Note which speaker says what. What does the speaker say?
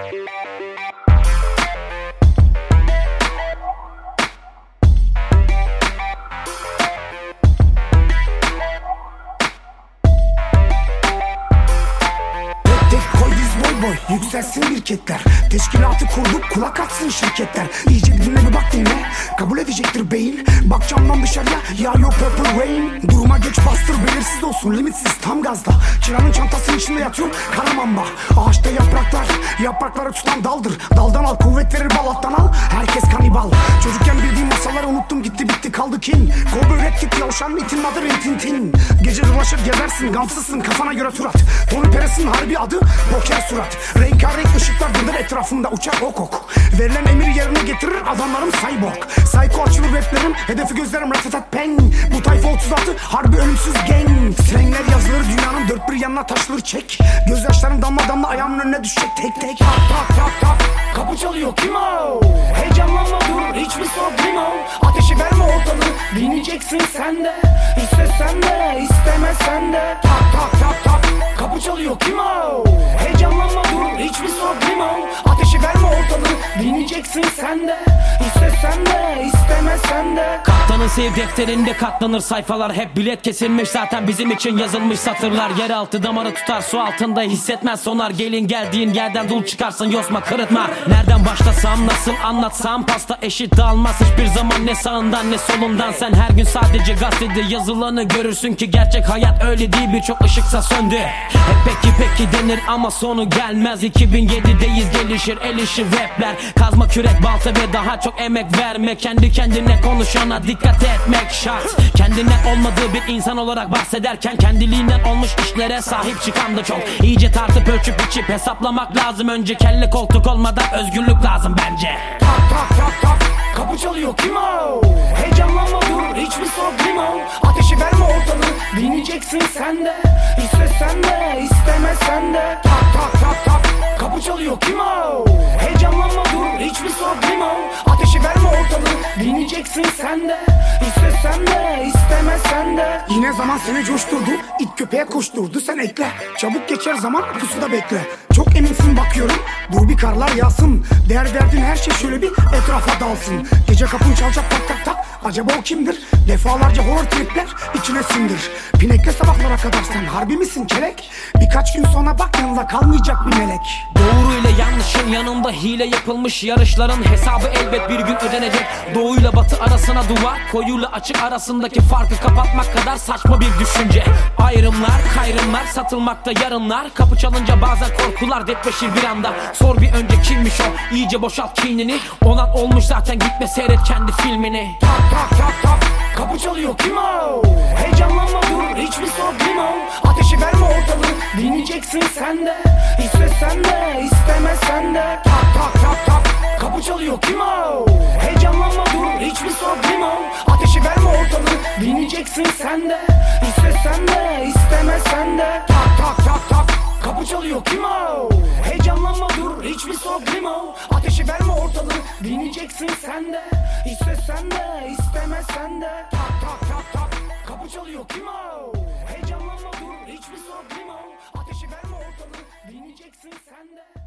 Speaker 1: Yükselsin birketler, teşkilatı kurduk, kulak atsın şirketler. İyice bir dinle, bir bak dinle, kabul edecektir beyin. Bak camdan dışarıya yağıyor purple rain. Duruma geç, bastır, belirsiz olsun, limitsiz tam gazda. Kiranın çantasının içinde yatıyor kara mamba. Ağaçta yapraklar, yaprakları tutan daldır. Daldan al, kuvvet verir, balattan al. Herkes kanibal. Çocukken bildiğim masalları unuttum, gitti bitti kaldı kin. Kovboy rap tip yavşan itin adı Rintintin. Gece dolaşır gezersin, gamsızsın, kafana göre turat. Tony Perez'in harbi adı poker surat. Rengarenk ışıklar döner etrafında, uçar ok ok. Verilen emir yerine getirir adamlarım cyborg. Psycho açılır raplerim, hedefi gözlerim ratatat peng. Bu tayfa 36 harbi ölümsüz gang. Slangler yazılır dünyanın dört bir yanına taşılır çek. Gözyaşların damla damla ayağımın önüne düşecek tek tek. Tak tak tak tak, kapı çalıyor kim o? Heyecanlanma dur, hiçbir sorun o. Ateşi verme ortalığı, dinleyeceksin sen de. İstesen de istemesen de. Tak tak tak tak, kapı çalıyor kim o? Heyecanlanma dur, hiçbir sorun o. Ateşi verme ortalığı, dinleyeceksin sen de. İstesen de istemesen de.
Speaker 2: Kaptanın seyir defterinde katlanır sayfalar. Hep bilet kesilmiş zaten bizim için yazılmış satırlar. Yeraltı damarı tutar, su altında hissetmez sonar. Gelin geldiğin yerden dul çıkarsın, yosma kırıtma. Nereden başlasam, nasıl anlatsam, pasta eşit dağılmaz hiçbir zaman, ne sağından ne solundan. Sen her gün sadece gazetede yazılanı görürsün ki gerçek hayat öyle değil, birçok ışıksa söndü. Hep peki denir ama sonu gelmez. 2007'deyiz, gelişir el işi rapler. Kazma kürek balta ve daha çok emek verme. Kendi kendine konuşana dikkat etmek şart. Kendinden olmadığı bir insan olarak bahsederken kendiliğinden olmuş işlere sahip çıkan da çok. İyice tartıp ölçüp biçip hesaplamak lazım. Önce kelle koltuk olmadan özgürlük lazım bence.
Speaker 1: Tak tak tak tak, kapı çalıyor kim o? Heyecanlanma dur, hiçbir sorun o. Ateşi verme ortalığı, dinleyeceksin sen de. İstesen de istemesen de. Tak tak tak tak, kapı çalıyor kim o? Heyecanlanma dur, hiçbir sorun o. Ateşi verme ortalığı, dinleyeceksin sen de. İstesen de istemesen de. Yine zaman seni coşturdu, it köpeğe koşturdu, sen ekle. Çabuk geçer zaman, pusuda bekle. Çok eminsin bakıyorum, dur bir karlar yağsın. Değer verdiğin her şey şöyle bir etrafa dalsın. Gece kapın çalacak tak tak tak, acaba o kimdir? Defalarca horror tripler içine sindir. Pinekle sabahlara kadar sen harbi misin kelek? Birkaç gün sonra bak yanında kalmayacak bir melek.
Speaker 2: Doğru ile yanlışın yanında hile yapılmış, yarışların hesabı elbet bir gün ödenecek. Doğuyla batı arasına duvar, koyuyla açık arasındaki farkı kapatmak kadar saçma bir düşünce. Ayrımlar, kayrımlar, satılmakta yarınlar. Kapı çalınca bazen korkular depreşir bir anda. Sor bir önce kimmiş o, iyice boşalt kinini. Olan olmuş zaten, gitme seyret kendi filmini.
Speaker 1: Tak tak tak tak, kapı çalıyor kim o? Heyecanlanma dur, hiçbir sorun o. Ateşi verme ortalığı, dinleyeceksin sen de. İstesen de istemesen de. Tak tak tak tak, kapı çalıyor kim o? Heyecanlanma dur, hiçbir sorun o. Ateşi verme ortalığı, dinleyeceksin sen de. İstesen de istemesen de. Tak tak tak tak, kapı çalıyor kim o? Heyecanlanma dur, hiçbir sorun o. Ateşi verme ortalığı, dinleyeceksin sen de. İstesen de istemesen de. Tak tak tak tak, kapı çalıyor kim o? Heyecanlanma dur, hiçbir sorun o. Ateşi verme ortalığı, dinleyeceksin sen de.